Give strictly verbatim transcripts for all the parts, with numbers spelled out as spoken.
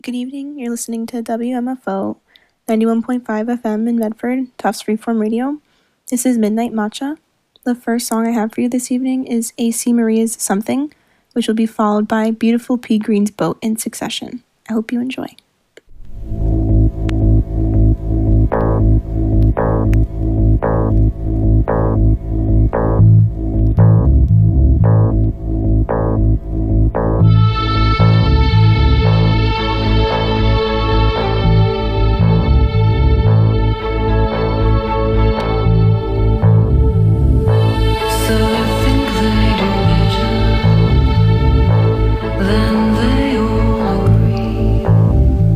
Good evening. You're listening to W M F O ninety-one point five F M in Medford, Tufts Freeform Radio. This is Midnight Matcha. The first song I have for you this evening is A C Maria's Something, which will be followed by Beautiful Pea Green's Boat in succession. I hope you enjoy. Then they all agree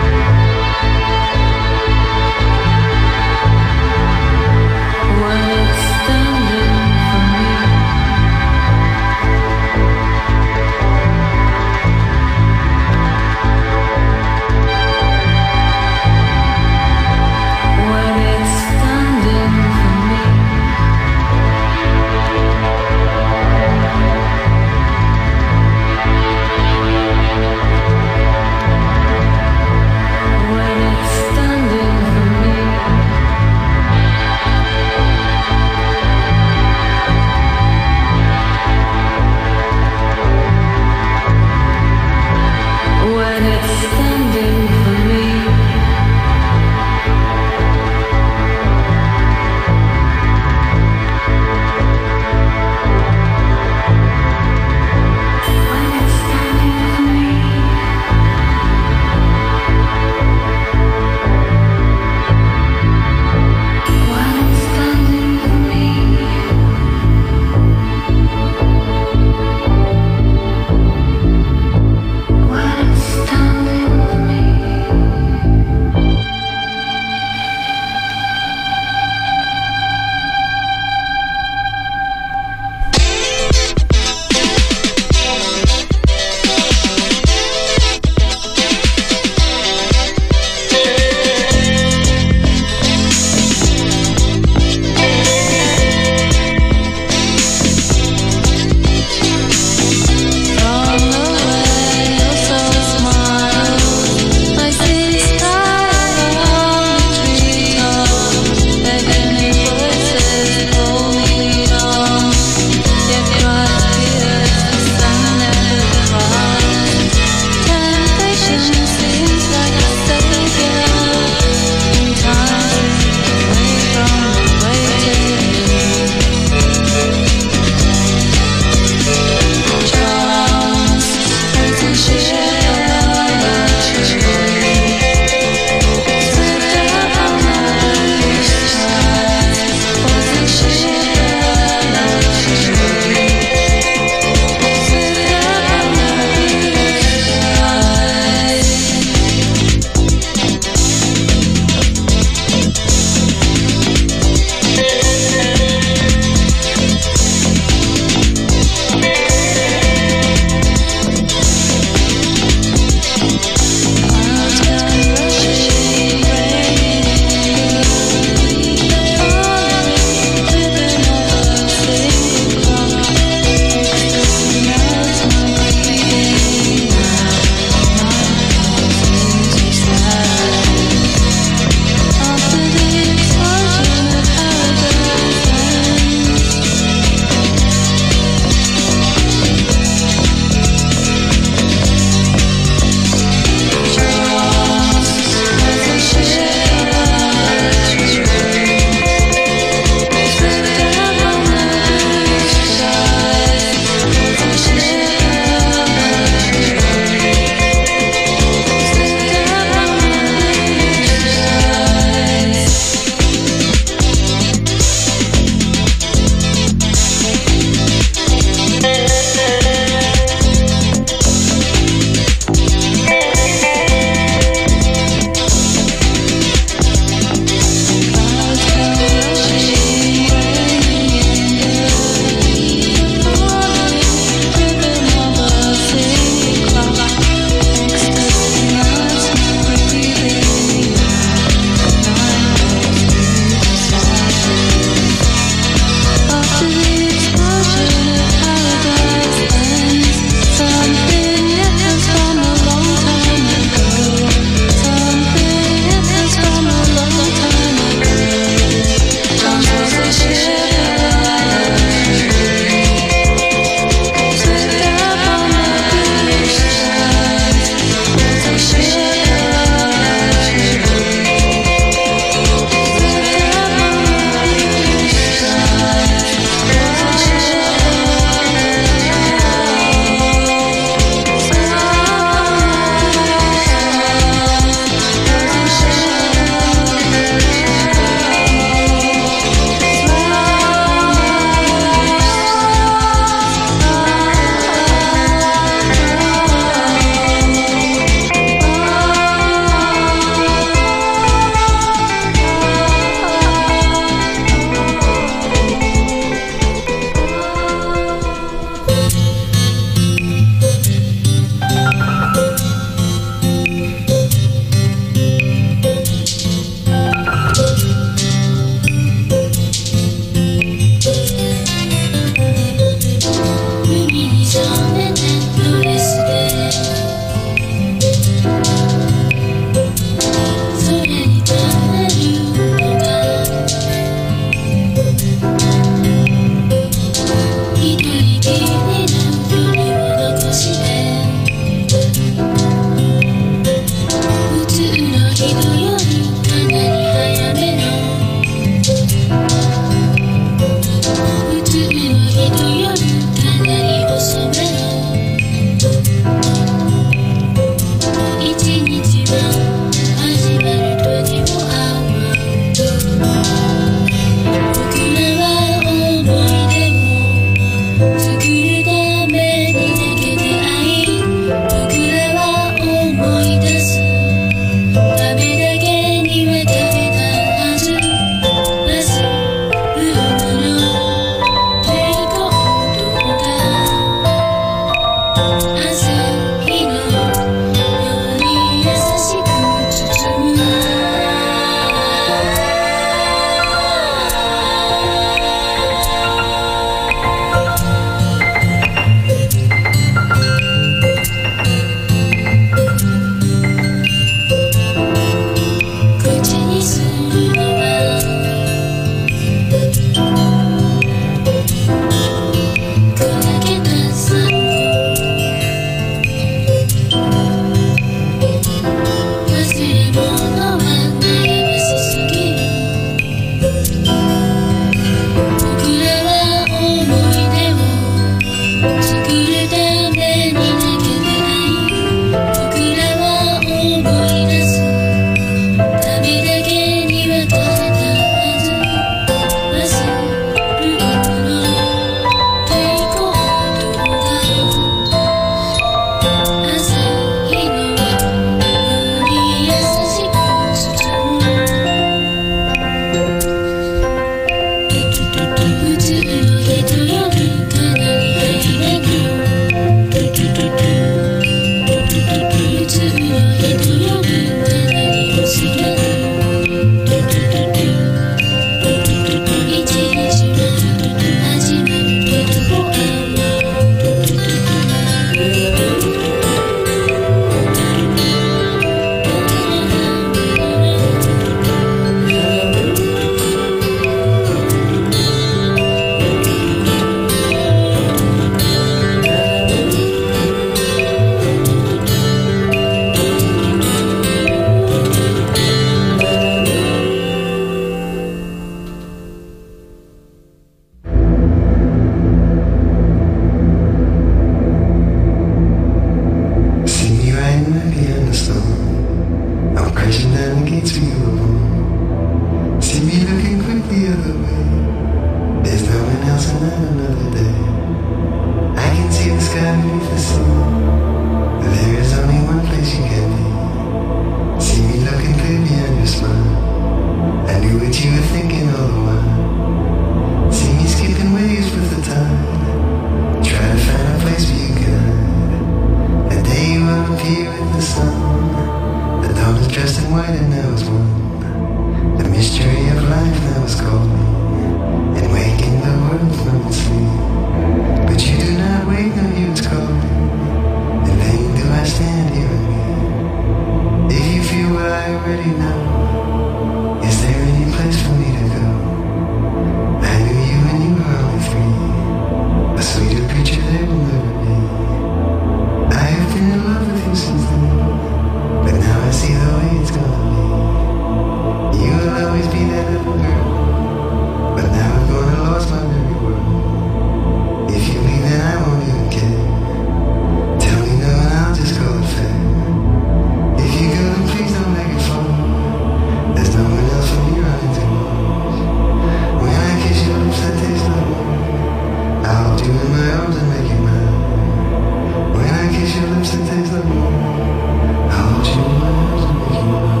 you were thinking all the while. See me skipping waves with the tide. Try to find a place where you could hide. A day you will appear in the sun. The dawn is dressed in white and now is one. The mystery of life now is calling, and waking the world from its sleep. But you do not wake, no, you it's calling. In vain do I stand here and me. If you feel what I already know, is there any place for me to go? I knew you when you were only three. A sweeter creature there will never be. I have been in love with you since then, but now I see the way it's gonna be. You will always be that little girl, but now I've gone and lost my very world. If you leave, then I won't even care. Tell me no and I'll just call it fair. If you go, then please don't make it fall. There's no one else for me running too much. When I kiss your lips, that tastes like home. I'll hold you in my arms and make you mine. When I kiss your lips, that tastes like home. I'll hold you in my arms and make you mine.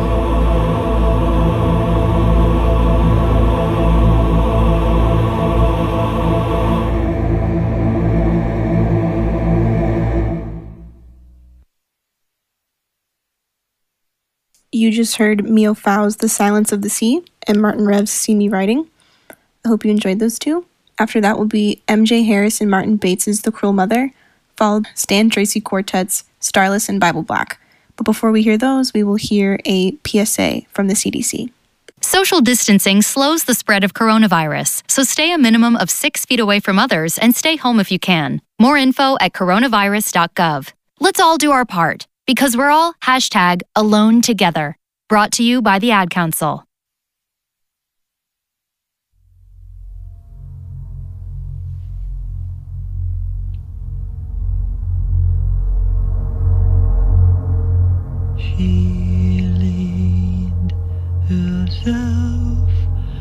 You just heard Mio Fow's The Silence of the Sea and Martin Rev's See Me Writing. I hope you enjoyed those two. After that will be M J Harris and Martin Bates's The Cruel Mother, followed by Stan Tracy Quartet's Starless and Bible Black. But before we hear those, we will hear a P S A from the C D C. Social distancing slows the spread of coronavirus, so stay a minimum of six feet away from others and stay home if you can. More info at coronavirus dot gov. Let's all do our part, because we're all hashtag alone together. Brought to you by the Ad Council. She leaned herself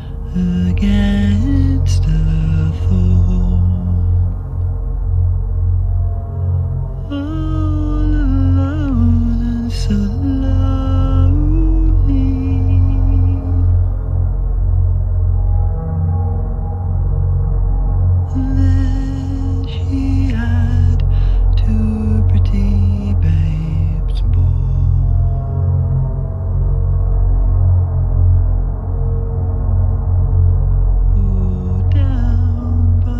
against a thorn, all alone and so lonely. There she had two pretty babes born. Oh, down by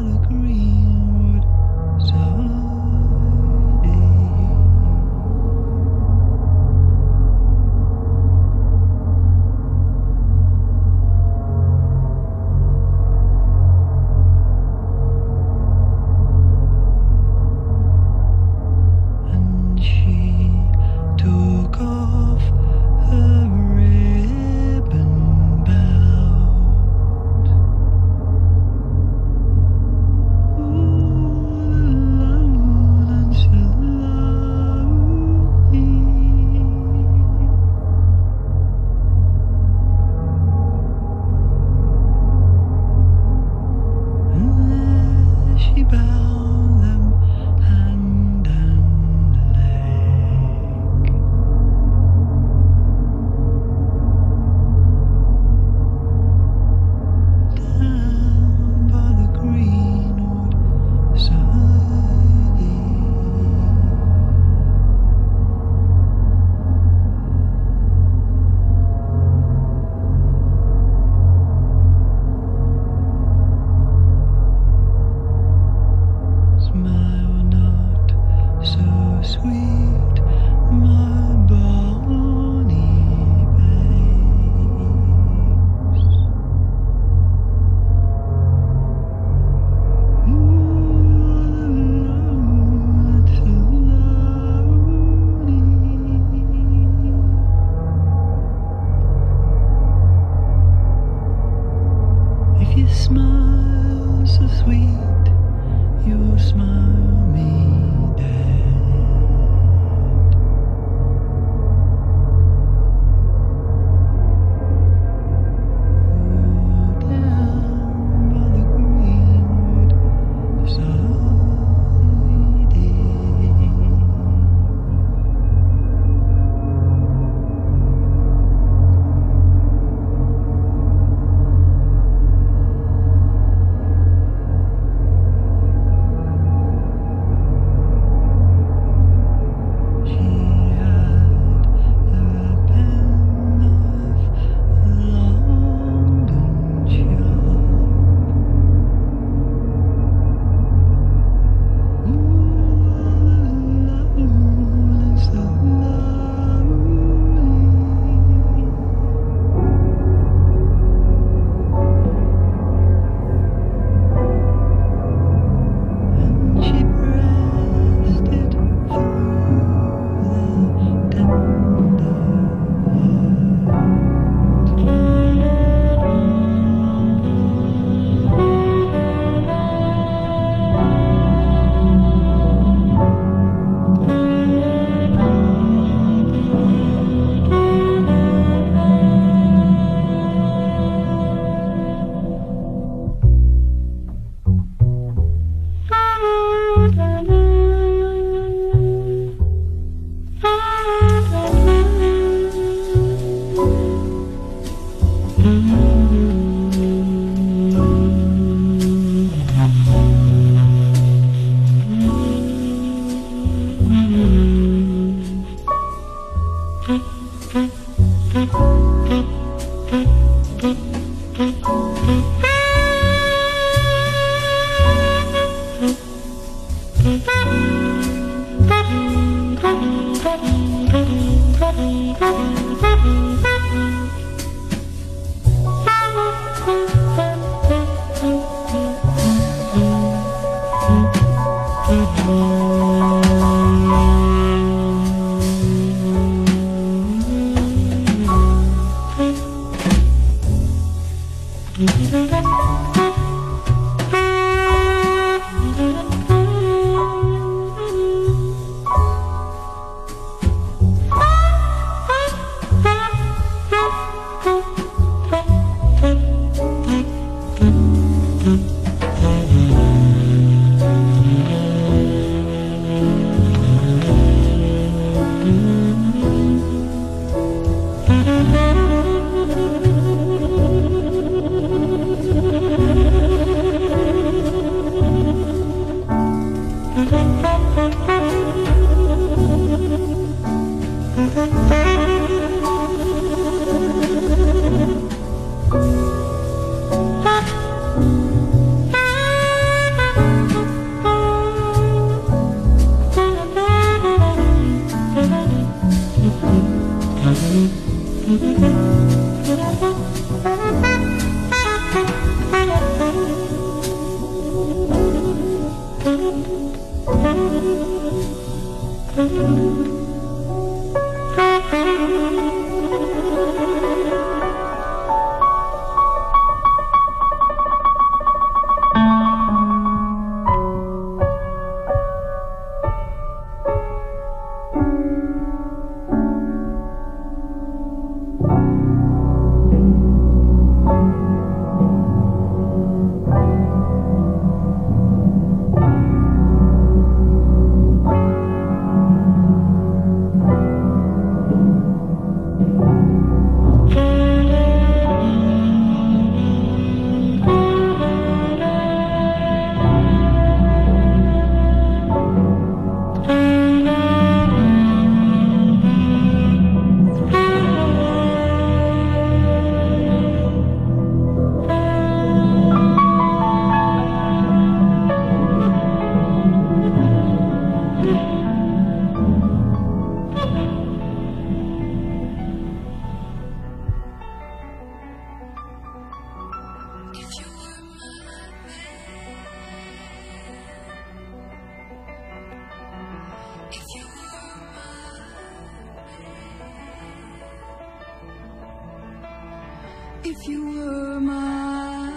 If you were my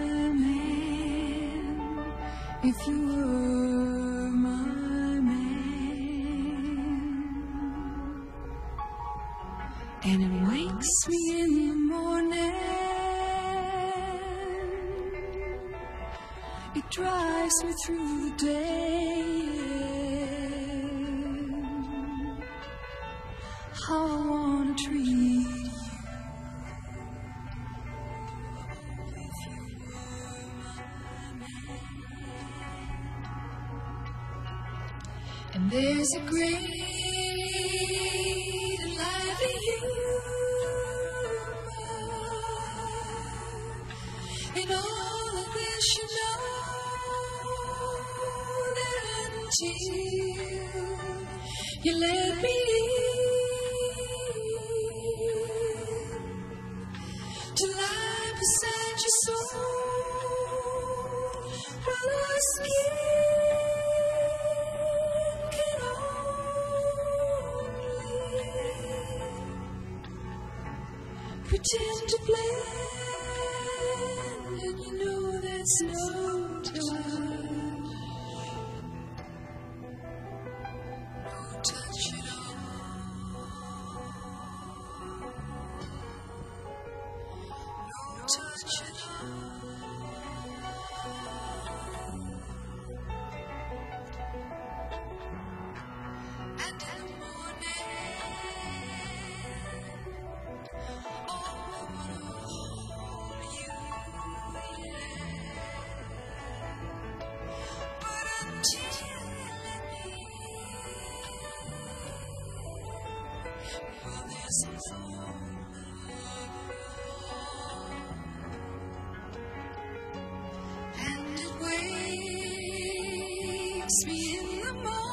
man, if you were my man, and it wakes me in the morning, it drives me through the day, how I wanna treat you. And there's a great and lively humor in all of this, you know, that until you let me in, to lie beside your soul, while our skin pretend to blend, and you know that's no touch, no touch at all, no touch at all. And in the morning, lessons on and it wakes me in the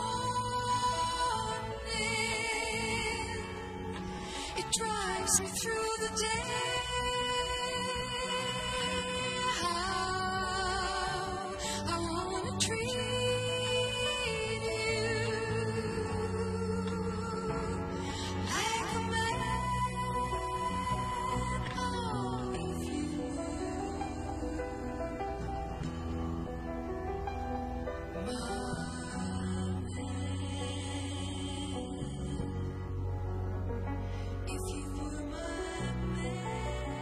morning. It drives me through the day. How I wanna treat you like a man of you. If you were my man,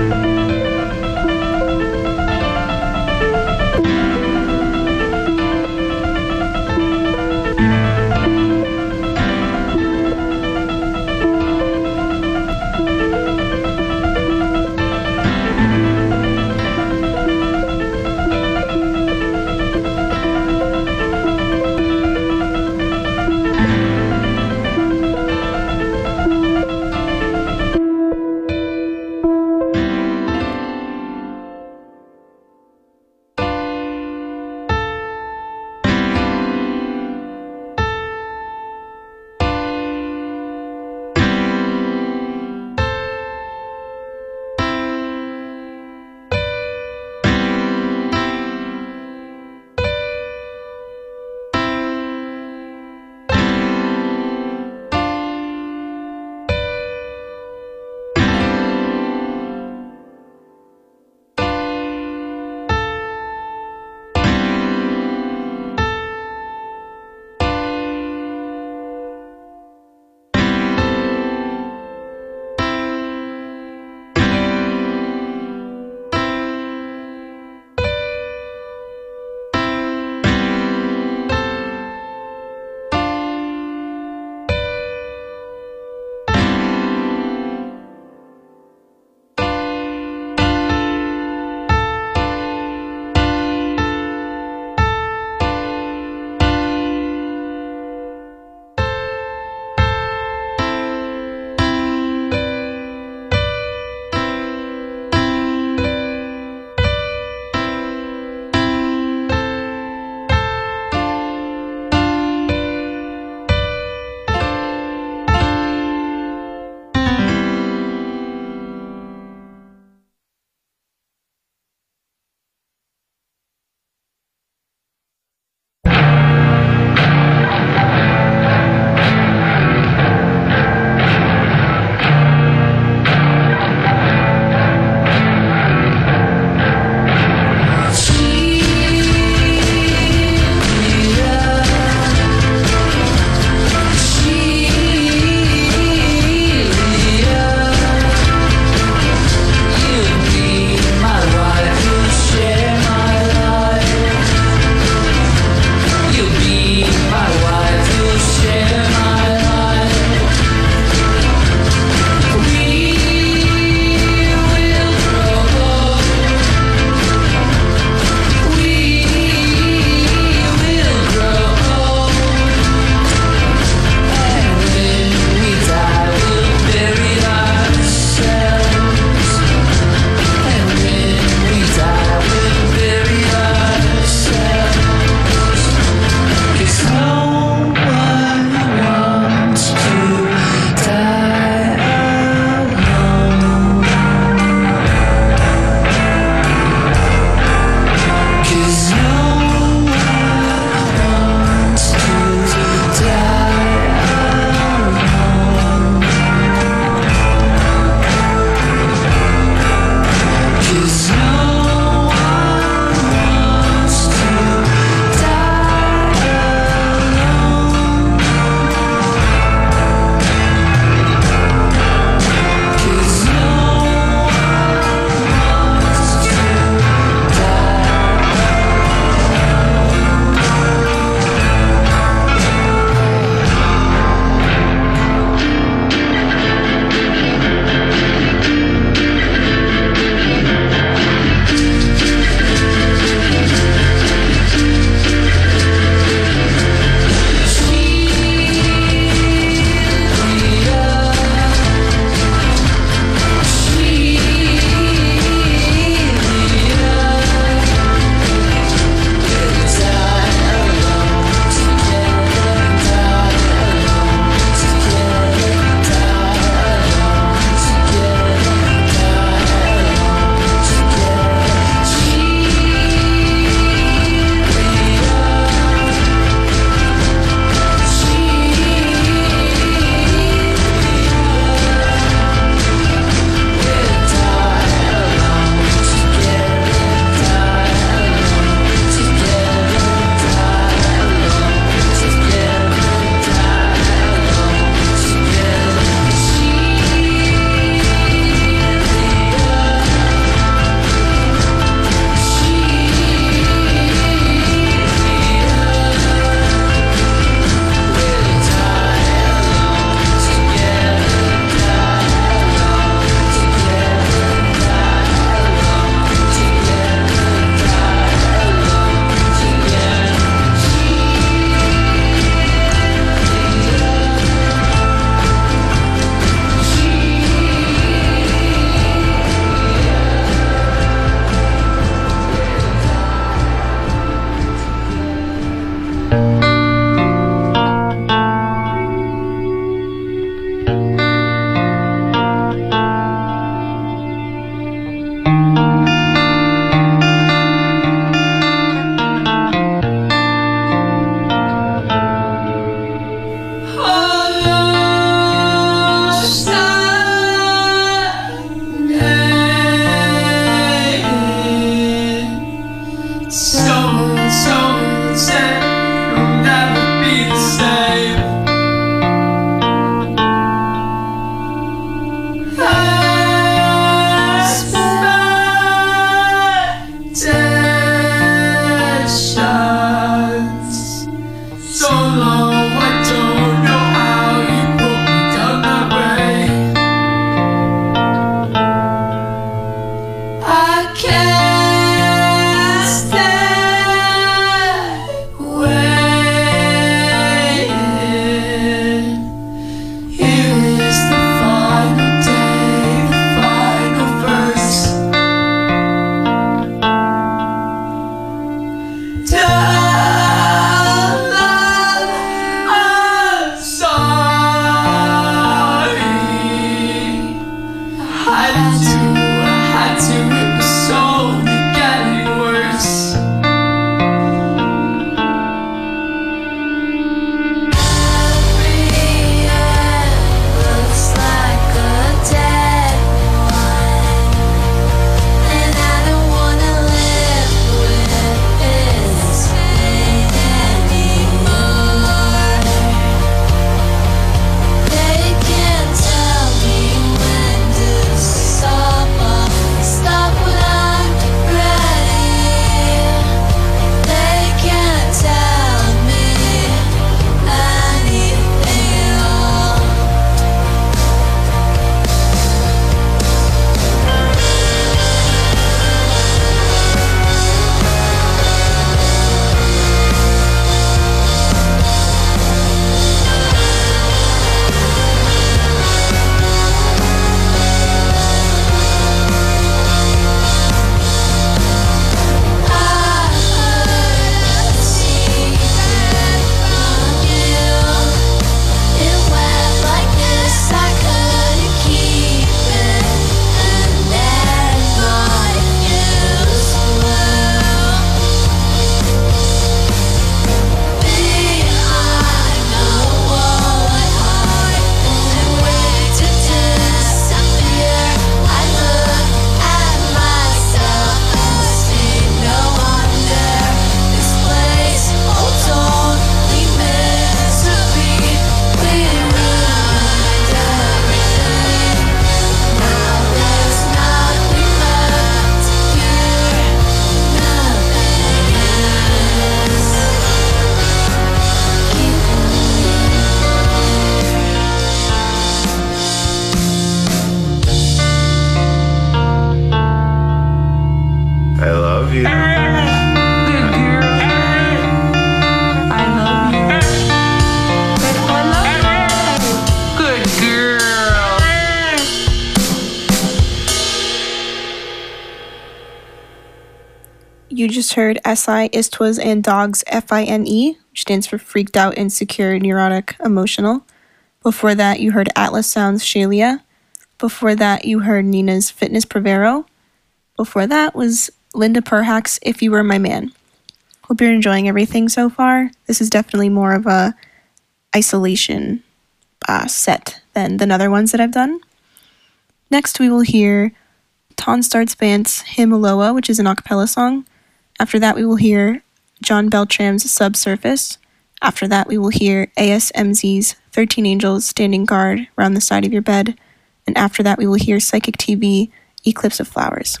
You just heard S I, Istwas, and Dogs, F I N E, which stands for Freaked Out, Insecure, Neurotic, Emotional. Before that, you heard Atlas Sounds, Shalia. Before that, you heard Nina's Fitness Provero. Before that was Linda Perhacs, If You Were My Man. Hope you're enjoying everything so far. This is definitely more of a isolation uh, set than, than other ones that I've done. Next, we will hear Ton Starts Band's Himaloa, which is an a cappella song. After that, we will hear John Beltram's Subsurface. After that, we will hear A S M Z's thirteen Angels Standing Guard Round the Side of Your Bed. And after that, we will hear Psychic T V, Eclipse of Flowers.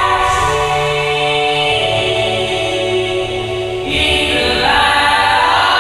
Yeah.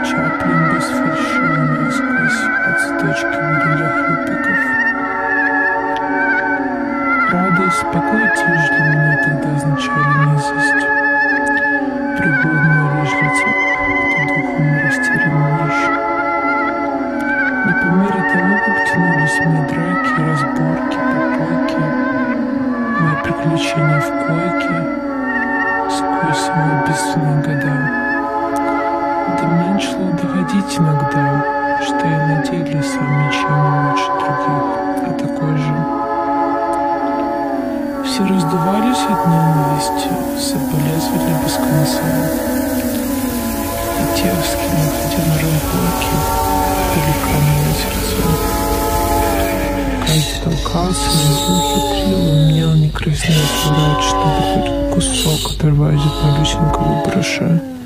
Чаплин без фальшивого насквозь от цветочки для хлопиков. Радость, покой и тишь для меня тогда означали низость. Пригодную лишь для тех, кто духом растерян ниже. Не по мере того, как тянулись мне драки, разборки, попойки, мои приключения в койке сквозь свои бесстенные года. До меня начало доходить иногда, что я на деле сам ничем не лучше других, а такой же. Все раздувались от ненависти, соболезновали без конца. И те, с кем я ходил на разборки, были каменные сердца. Каждый толкался, но хитрил, у меня он не краснел, чтобы хоть кусок оторвать от малюсенького барыша.